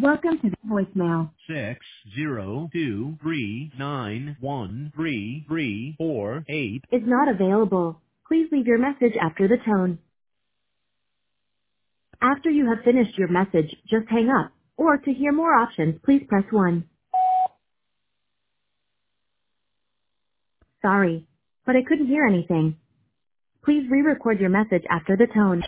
Welcome to the voicemail. 602391334 Is not available. Please leave your message after the tone. After you have finished your message, just hang up. Or to hear more options, please press 1. Sorry, but I couldn't hear anything. Please re-record your message after the tone.